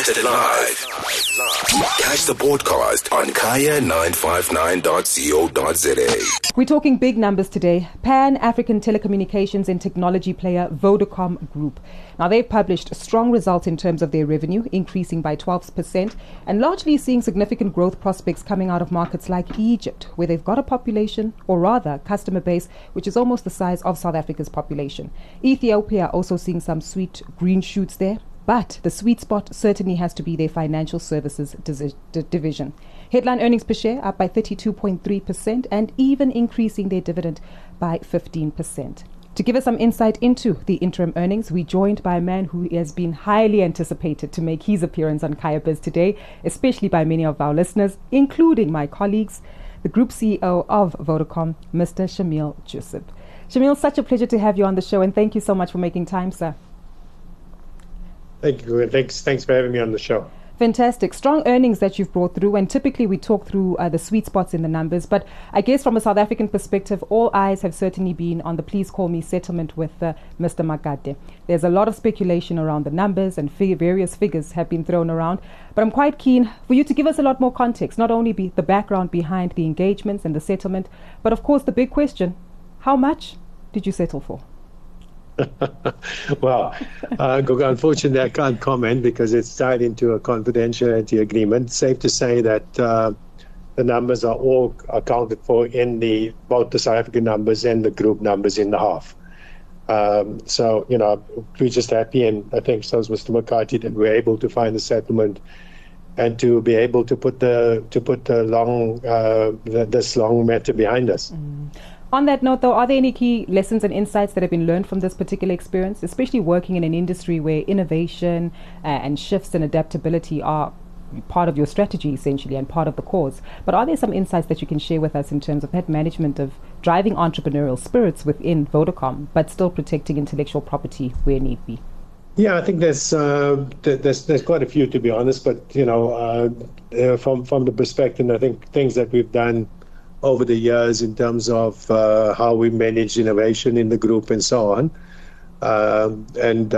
Broadcasted live. Catch the podcast on kaya959.co.za. We're talking big numbers today. Pan-African telecommunications and technology player Vodacom Group. Now, they've published strong results in terms of their revenue, increasing by 12%, and largely seeing significant growth prospects coming out of markets like Egypt, where they've got a population, or rather customer base, which is almost the size of South Africa's population. Ethiopia also seeing some sweet green shoots there. But the sweet spot certainly has to be their financial services division. Headline earnings per share up by 32.3% and even increasing their dividend by 15%. To give us some insight into the interim earnings, we're joined by a man who has been highly anticipated to make his appearance on Kaya Biz today, especially by many of our listeners, including my colleagues, the Group CEO of Vodacom, Mr. Shameel Joosub. Shameel, such a pleasure to have you on the show, and thank you so much for making time, sir. Thank you. Thanks for having me on the show. Fantastic. Strong earnings that you've brought through, and typically we talk through the sweet spots in the numbers, but I guess from a South African perspective, all eyes have certainly been on the Please Call Me settlement with Mr. Makate. There's a lot of speculation around the numbers, and various figures have been thrown around, but I'm quite keen for you to give us a lot more context, not only the background behind the engagements and the settlement, but of course the big question, how much did you settle for? Well, unfortunately, I can't comment because it's tied into a confidentiality agreement. Safe to say that the numbers are all accounted for in both the South African numbers and the group numbers in the half. So, we're just happy, and I think so is Mr. McCarthy, that we're able to find a settlement and to be able to put this long matter behind us. On that note, though, are there any key lessons and insights that have been learned from this particular experience, especially working in an industry where innovation and shifts and adaptability are part of your strategy, essentially, and part of the cause? But are there some insights that you can share with us in terms of that management of driving entrepreneurial spirits within Vodacom, but still protecting intellectual property where need be? Yeah, I think there's quite a few, to be honest. But from the perspective, I think things that we've done over the years in terms of how we manage innovation in the group and so on, and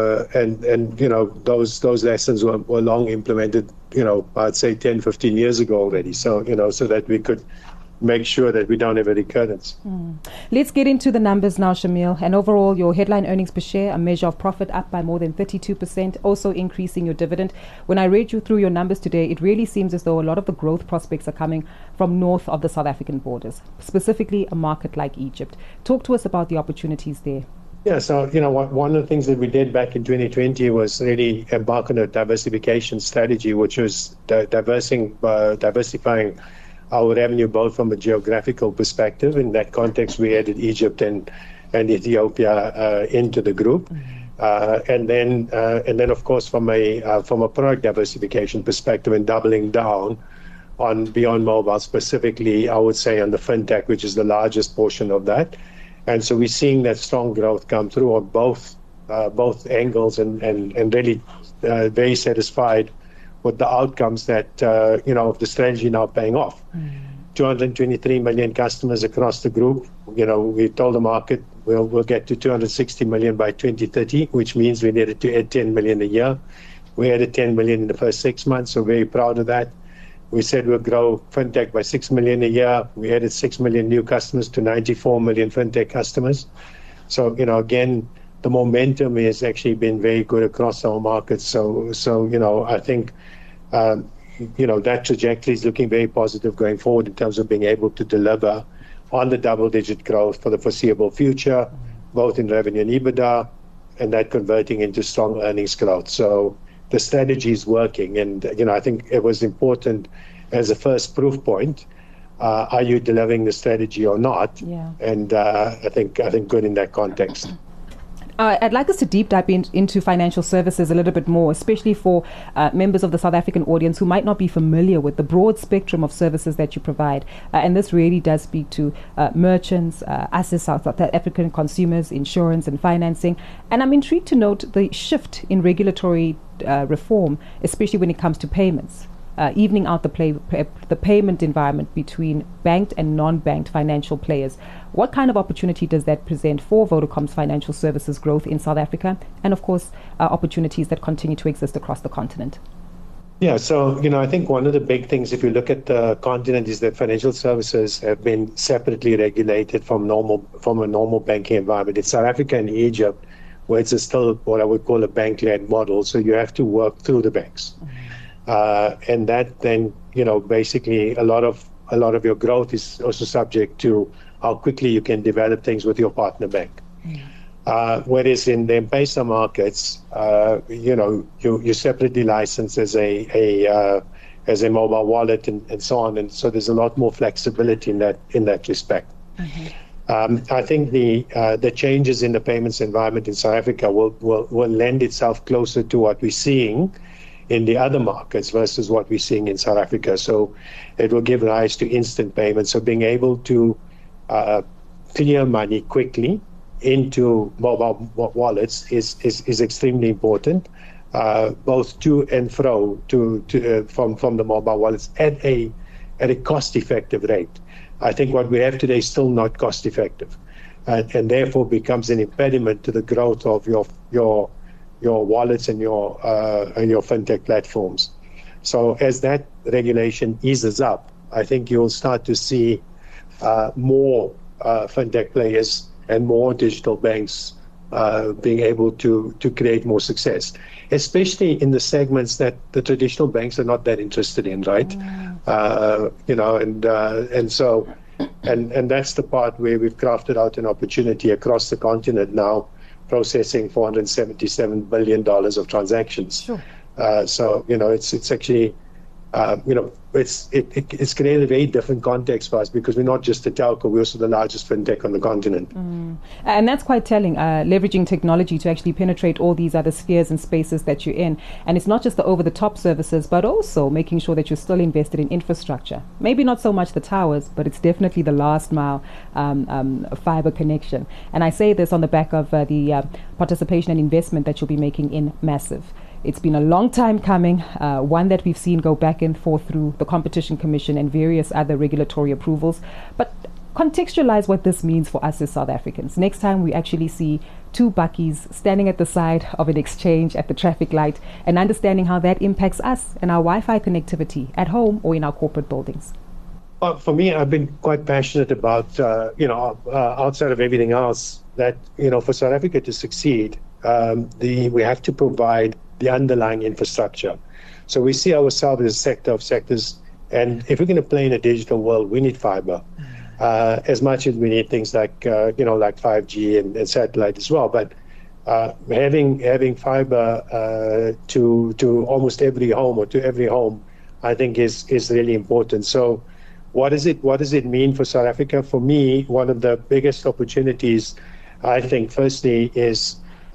those lessons were long implemented. I'd say 10, 15 years ago already. So so that we could make sure that we don't have a recurrence. Let's get into the numbers now, Shameel. And overall, your headline earnings per share, a measure of profit, up by more than 32%, also increasing your dividend. When I read you through your numbers today, it really seems as though a lot of the growth prospects are coming from north of the South African borders, specifically a market like Egypt. Talk to us about the opportunities there. Yeah, so, one of the things that we did back in 2020 was really embark on a diversification strategy, which was diversifying our revenue both from a geographical perspective. In that context, we added Egypt and Ethiopia into the group, and then of course from a product diversification perspective and doubling down on beyond mobile, specifically I would say on the fintech, which is the largest portion of that. And so we're seeing that strong growth come through on both angles, and really very satisfied with the outcomes that of the strategy now paying off. 223 million customers across the group. We told the market we'll get to 260 million by 2030, which means we needed to add 10 million a year. We added 10 million in the first 6 months, so very proud of that. We said we'll grow fintech by 6 million a year. We added 6 million new customers to 94 million fintech customers. So again, the momentum has actually been very good across our markets. So I think that trajectory is looking very positive going forward in terms of being able to deliver on the double-digit growth for the foreseeable future, both in revenue and EBITDA, and that converting into strong earnings growth. So the strategy is working, and I think it was important as a first proof point. Are you delivering the strategy or not? Yeah. And I think good in that context. I'd like us to deep dive into financial services a little bit more, especially for members of the South African audience who might not be familiar with the broad spectrum of services that you provide. And this really does speak to merchants, us as South African consumers, insurance and financing. And I'm intrigued to note the shift in regulatory reform, especially when it comes to payments. Evening out the payment environment between banked and non-banked financial players. What kind of opportunity does that present for Vodacom's financial services growth in South Africa, and of course opportunities that continue to exist across the continent? Yeah, so I think one of the big things, if you look at the continent, is that financial services have been separately regulated from a normal banking environment. In South Africa and Egypt, where it's still what I would call a bank-led model, so you have to work through the banks, and that then basically a lot of your growth is also subject to how quickly you can develop things with your partner bank. Whereas in the M-Pesa markets, you separately license as a mobile wallet and so on, and so there's a lot more flexibility in that respect. I think the changes in the payments environment in South Africa will lend itself closer to what we're seeing in the other markets versus what we're seeing in South Africa. So it will give rise to instant payments. So being able to clear money quickly into mobile wallets is extremely important, both to and fro from the mobile wallets at a cost-effective rate. I think what we have today is still not cost-effective, and therefore becomes an impediment to the growth of your wallets and your fintech platforms. So as that regulation eases up, I think you'll start to see more fintech players and more digital banks being able to create more success, especially in the segments that the traditional banks are not that interested in, right? And that's the part where we've crafted out an opportunity across the continent now, processing $477 billion of transactions. Sure. So it's actually it's created a very different context for us, because we're not just a telco, we're also the largest fintech on the continent. And that's quite telling, leveraging technology to actually penetrate all these other spheres and spaces that you're in. And it's not just the over-the-top services, but also making sure that you're still invested in infrastructure. Maybe not so much the towers, but it's definitely the last mile fiber connection. And I say this on the back of the participation and investment that you'll be making in Massive. It's been a long time coming, one that we've seen go back and forth through the Competition Commission and various other regulatory approvals. But contextualize what this means for us as South Africans. Next time we actually see two buckies standing at the side of an exchange at the traffic light, and understanding how that impacts us and our Wi-Fi connectivity at home or in our corporate buildings. For me, I've been quite passionate about, outside of everything else, that, for South Africa to succeed, we have to provide the underlying infrastructure. So we see ourselves as a sector of sectors, and if we're going to play in a digital world, we need fiber, as much as we need things like 5G and satellite as well. But having fiber to almost every home, or to every home, I think is really important. So what does it mean for South Africa? For me, one of the biggest opportunities, I think, firstly, is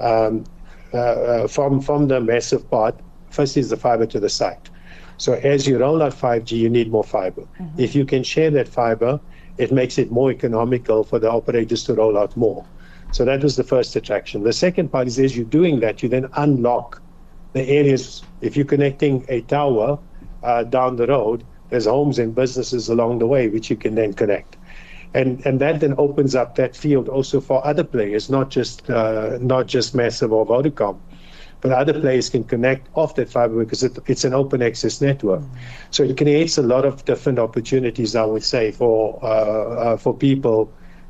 from the Massive part. First is the fiber to the site. So as you roll out 5G, you need more fiber. If you can share that fiber, it makes it more economical for the operators to roll out more. So that was the first attraction. The second part is, as you're doing that, you then unlock the areas. If you're connecting a tower down the road, there's homes and businesses along the way which you can then connect. And that then opens up that field also for other players, not just Massive or Vodacom, but other players can connect off that fiber, because it's an open access network. So it creates a lot of different opportunities, I would say, for people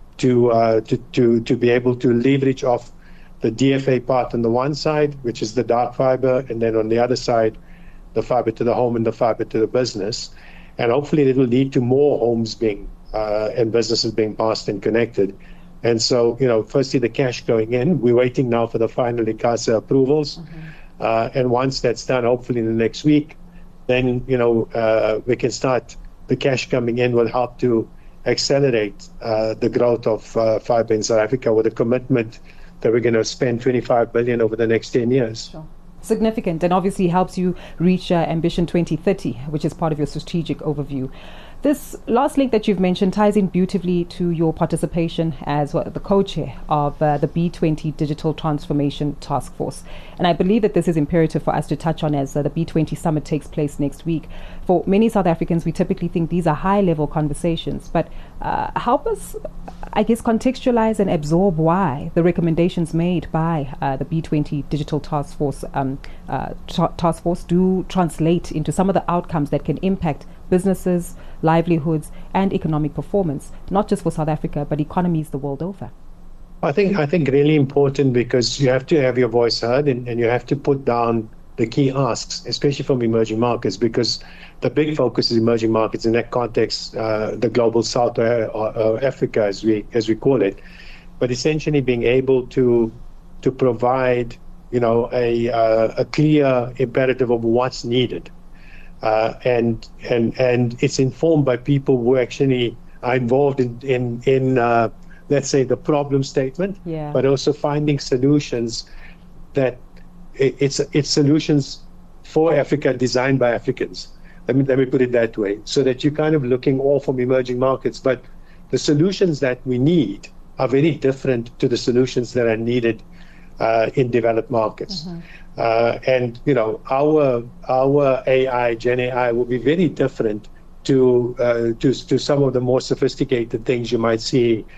to be able to leverage off the DFA part on the one side, which is the dark fiber, and then on the other side, the fiber to the home and the fiber to the business. And hopefully it will lead to more homes being and businesses being passed and connected. And so, firstly, the cash going in. We're waiting now for the final ICASA approvals. And once that's done, hopefully in the next week, then, we can start. The cash coming in will help to accelerate the growth of fiber in South Africa, with a commitment that we're going to spend 25 billion over the next 10 years. Sure. Significant, and obviously helps you reach Ambition 2030, which is part of your strategic overview. This last link that you've mentioned ties in beautifully to your participation as the co-chair of the B20 Digital Transformation Task Force. And I believe that this is imperative for us to touch on as the B20 Summit takes place next week. For many South Africans, we typically think these are high-level conversations, but help us, I guess, contextualize and absorb why the recommendations made by the B20 Digital Task Force task force do translate into some of the outcomes that can impact businesses, livelihoods, and economic performance, not just for South Africa, but economies the world over? I think really important, because you have to have your voice heard, and you have to put down the key asks, especially from emerging markets, because the big focus is emerging markets. In that context, the global South, or Africa, as we call it, but essentially being able to provide, a clear imperative of what's needed, and it's informed by people who actually are involved in let's say the problem statement, but also finding solutions that it's solutions for Africa, designed by Africans. Let me put it that way, so that you're kind of looking all from emerging markets, but the solutions that we need are very different to the solutions that are needed in developed markets. And our AI, Gen AI, will be very different to some of the more sophisticated things you might see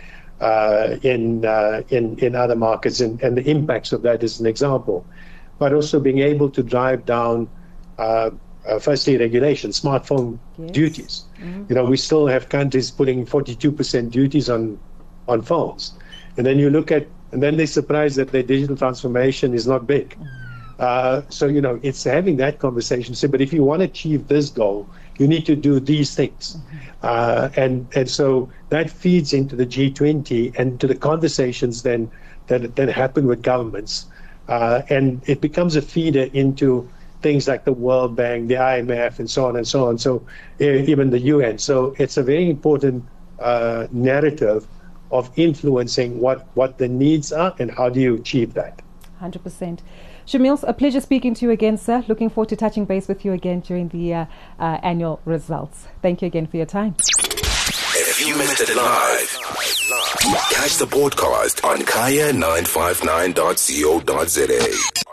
in other markets, and the impacts of that is an example. But also being able to drive down, firstly, regulation, smartphone duties. We still have countries putting 42% duties on phones, and then you look at, and then they're surprised that their digital transformation is not big. So it's having that conversation. Say, but if you want to achieve this goal, you need to do these things, and so that feeds into the G20 and to the conversations then that happen with governments. And it becomes a feeder into things like the World Bank, the IMF, and so on and so on. So even the UN. So it's a very important narrative of influencing what the needs are and how do you achieve that. 100%. Shamil, a pleasure speaking to you again, sir. Looking forward to touching base with you again during the annual results. Thank you again for your time. If you missed it live, catch the podcast on kaya959.co.za.